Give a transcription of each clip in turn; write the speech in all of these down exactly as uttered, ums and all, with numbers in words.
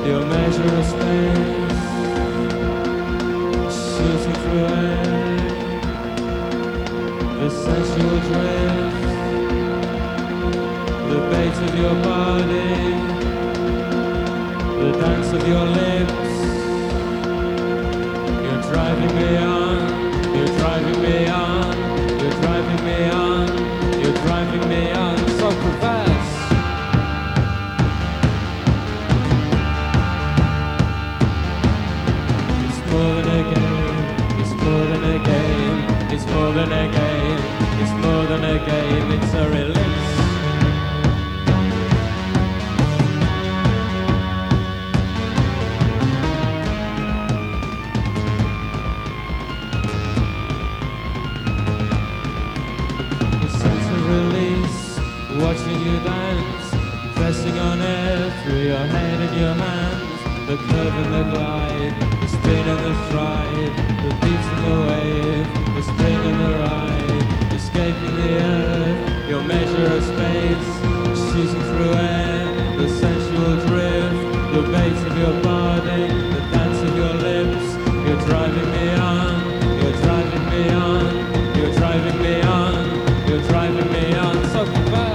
your measure of space, shooting through air, the sensual drift, the bait of your body, the dance of your lips. You're driving me on, you're driving me on, you're driving me on, you're driving me on, so perverse. It's more than a game, it's more than a game, it's more than a game, it's more than a game, it's a release. Watching you dance, pressing on air through your head and your hands, the curve and the glide, the spin and the stride, the beat and the wave, the spring and the ride, escaping the earth, your measure of space, shooting through air, the sensual drift, the bait of your body, the dance of your lips. You're driving me on, you're driving me on, you're driving me on, you're driving me on, so fast.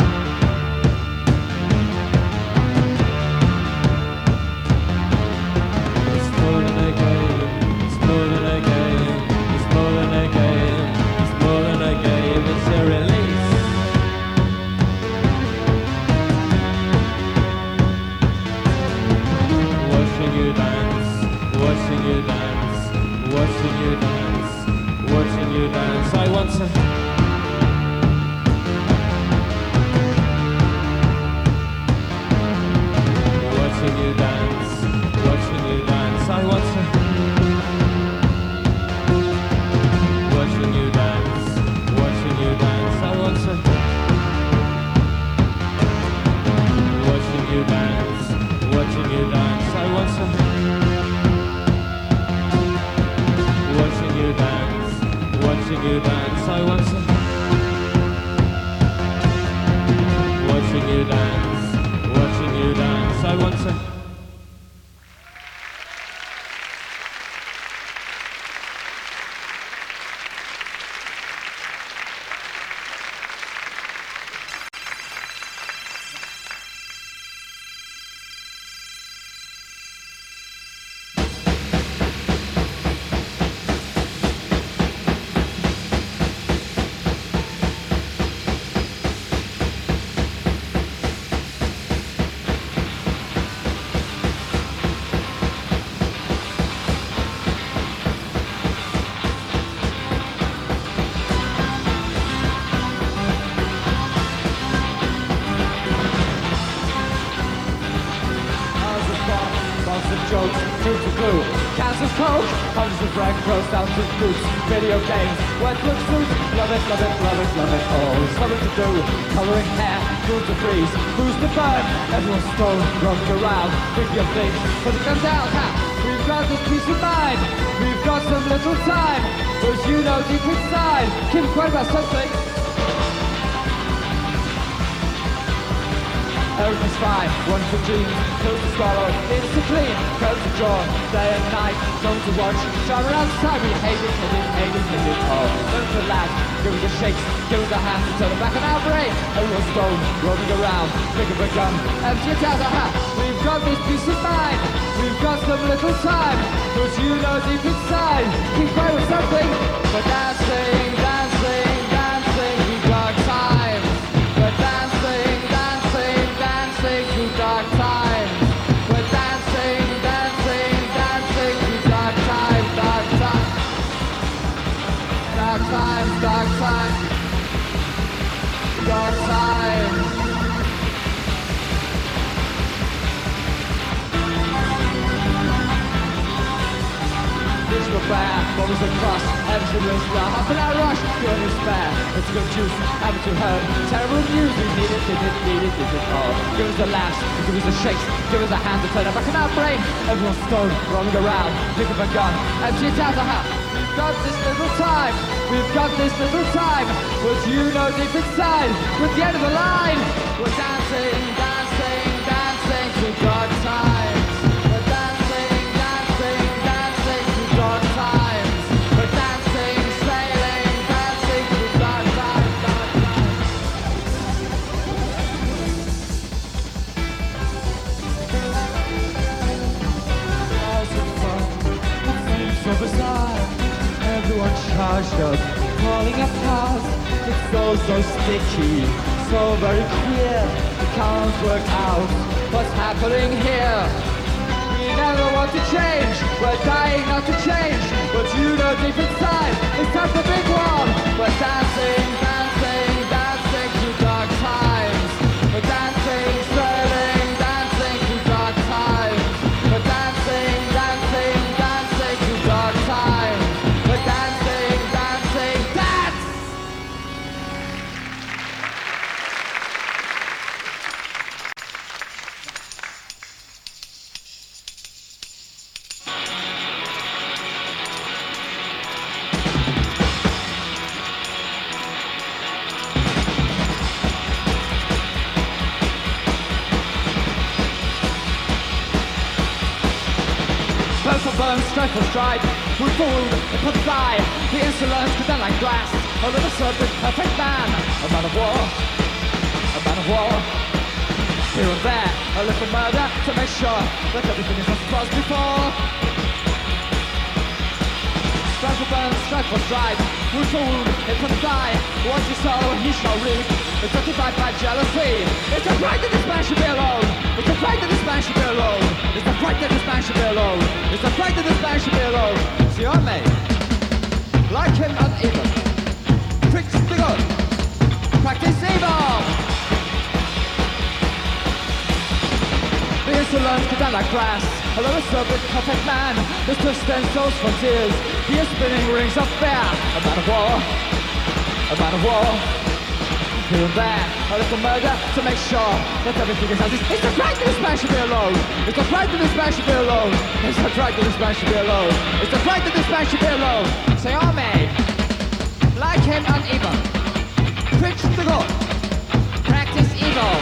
Video games, wet look suits, love it, love it, love it, love it all. There's something to do, colouring hair, food to freeze, who's to burn? Everyone's stoned, running around, think your things, put the gun down, ha! We've got this peace of mind, we've got some little time, but you know deep inside, keep quiet about something. Everything's fine, one for jeans, clothes to swallow, it's to clean, clothes to drawn, day and night, don't to watch, shout around outside, we hate it, hate it, hate it, hate it, oh, don't for lads, give us a shake, give us a hand, turn it back on our brain, everyone's stoned, rolling around, pick up a gun, empty it out the hat, we've got this peace of mind, we've got some little time, but you know deep inside, keep quiet with something, we're dancing, dancing, dancing, we've got time, we're dancing, dancing, dancing through dark times. We're dancing, dancing, dancing through dark times, dark times. Dark times, dark times. Dark times. Visual bear, what was the cross? Everything was rough. Half an hour rush, feeling despair. It's good juice, haven't you heard? Terrible news, we need it, need it, need it, need it all. Give us a lash, give us a shake, give us a hand to turn it back in our brain. Everyone's stoned, rolling around, pick up a gun, empty it out the hat. We've got this little time, we've got this little time, but you know deep inside, we're at the end of the line. We're dancing, dancing, dancing to dark times. just falling apart. It's so, so sticky, so very queer. We can't work out what's happening here. We never want to change, we're dying not to change. But you know deep inside, it's time for big one. We're dancing, dancing, dancing through dark times. We're dancing, sailing, dancing through dark times. We're dancing, dancing, dancing through dark times. We're dancing, dancing, dance! Both of them strike for strike, we fool, it put fly. The insolence could done like glass, a little serpent, perfect man. A man of war, a man of war. Here and there, a little murder to make sure that everything is as it was before. Strike for burn, strike for strike, wound for wound, it put fly. What you sow, he shall reap. It's justified by jealousy. It's a right that this man should be alone. It's a right that this man should be alone. It's a right that this man should be alone. It's a right that this man should be alone. See, I may like him uneven. Preach the good. Practice evil. The insolence could down like grass. A little serpent, perfect man. This twist and souls for tears. He is spinning rings of fear. A man of war. A man of war. Here and there, a little murder to make sure that everything is as it is. It's the right that this man should be alone. It's the right that this man should be alone. It's the right that this man should be alone. It's the right that this man should be alone. Say amen. Like him uneven. Preach the good. Practice evil.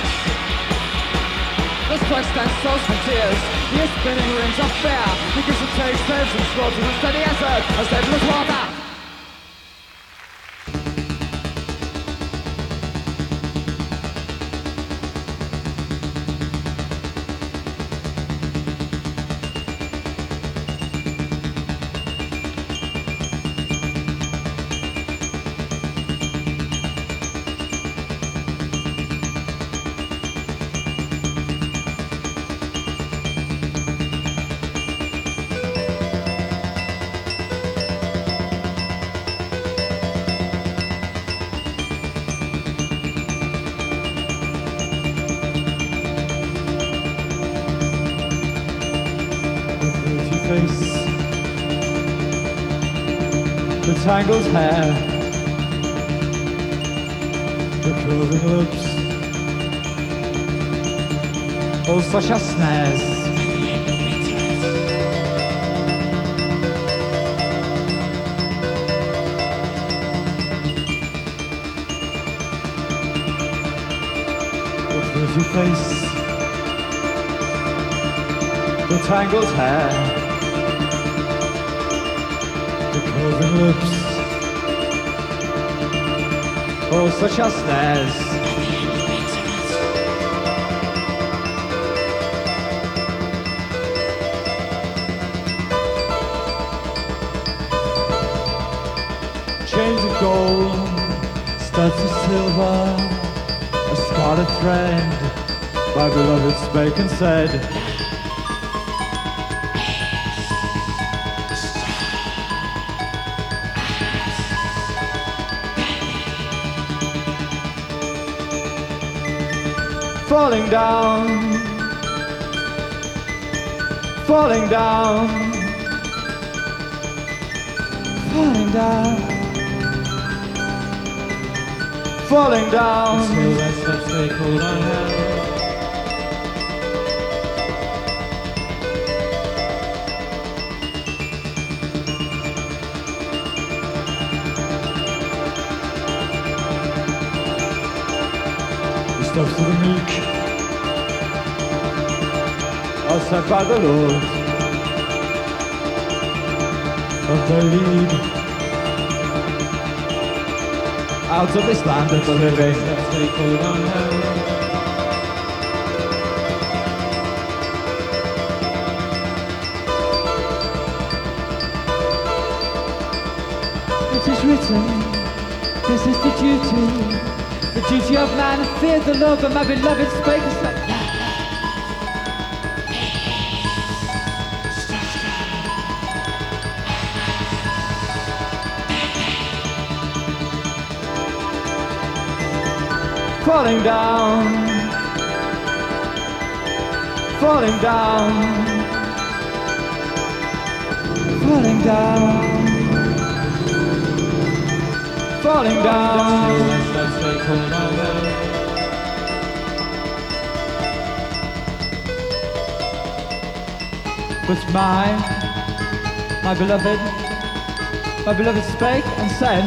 This quest and souls for tears. He is spinning rings of fear. He gives and takes, saves and slaughters and steady as earth, as stable as water. The tangled hair, the curving lips, all such as snares. The pretty face, the tangled hair, curving lips, oh such as snares. Chains of gold, studs of silver, a scarlet thread, my beloved spake and said, falling down, falling down, falling down, falling down. Until that steps they cold on hell. The steps of the meek are set by the Lord, but they lead out of this land of the living. Steps they cold on hell. it is written, this is the duty, the duty of man, fear the Lord, but my beloved spake and said, falling down, falling down, falling down, falling down. Let's take hold of it. But my, my beloved, my beloved spake and said,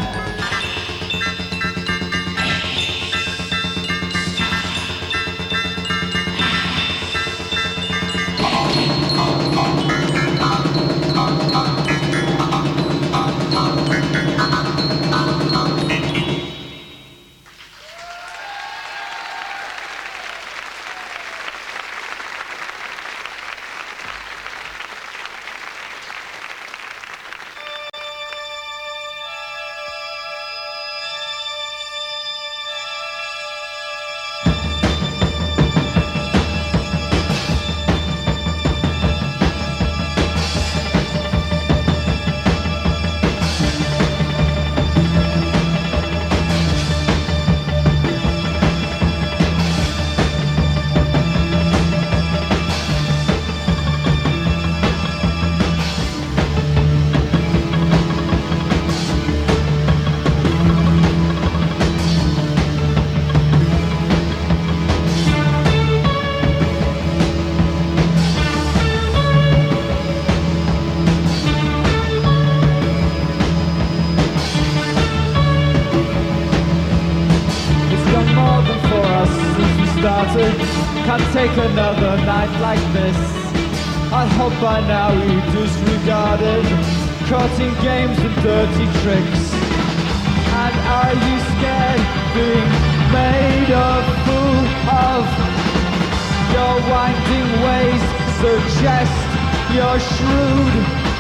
can't take another night like this. I hope by now you disregarded caught in games and dirty tricks. And are you scared being made a fool of? Your winding ways suggest you're shrewd.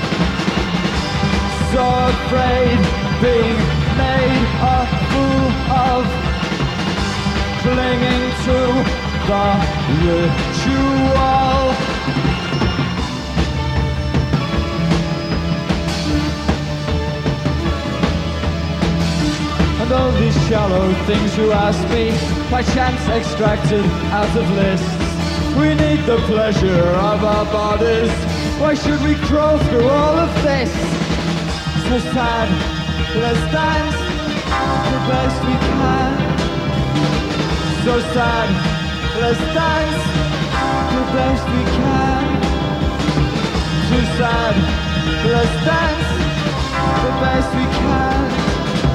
So afraid being made a fool of, clinging to the ritual. And all these shallow things you ask me, by chance extracted out of lists. We need the pleasure of our bodies. Why should we crawl through all of this? So sad, let's dance the best we can. So sad, let's dance the best we can. Too sad, let's dance the best we can.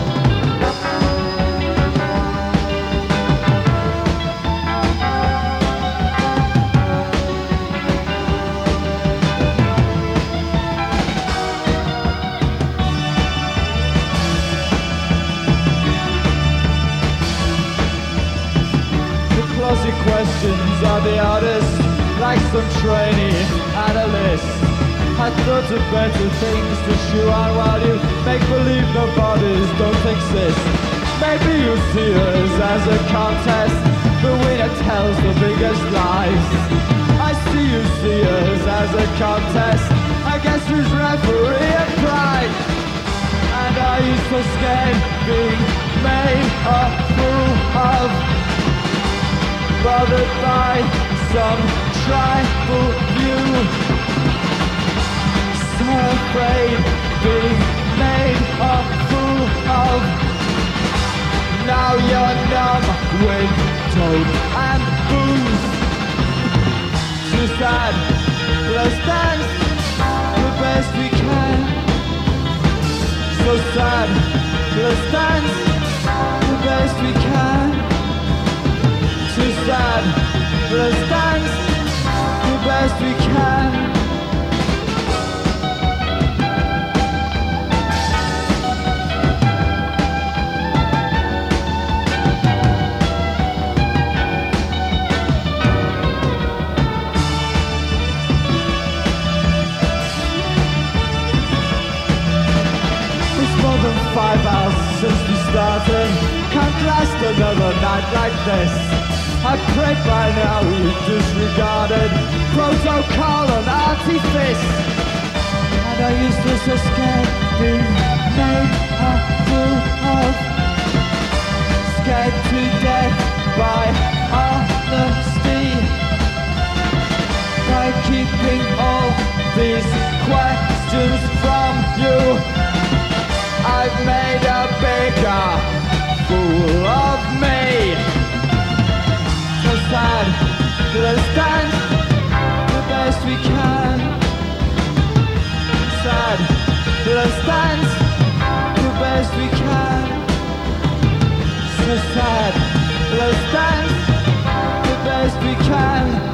Questions are the artist, like some trainee analyst. I thought of better things to chew on while you make believe no bodies don't exist. Maybe you see us as a contest, the winner tells the biggest lies. I see you see us as a contest, I guess who's referee and pride. And are you so scared being made a fool of? Bothered by some tribal view, so afraid being made a fool of. Now you're numb with dope and booze. Too sad, let's dance the best we can. So sad, let's dance the best we can. Too sad, let's dance the best we can. It's more than five last another night like this. I pray by now you disregarded protocol and artifice. And I used to so scared being made a fool of, scared to death by honesty, by keeping all these questions from you. I've made a bigger fool of me. So sad, let's dance the best we can. Sad, let's dance the best we can. So sad, let's dance the best we can.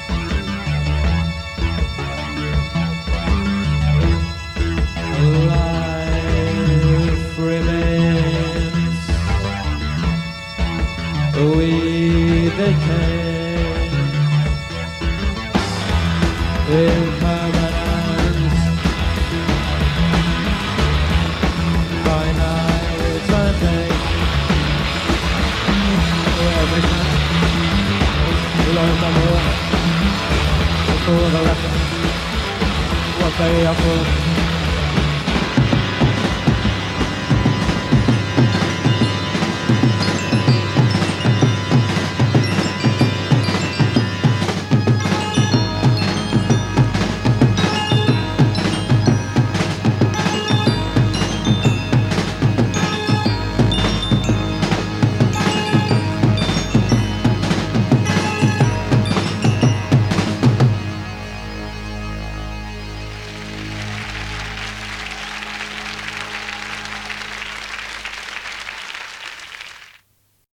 alive. impermanence. By night and day, every night, we learn the more, for the lesson, what they are for.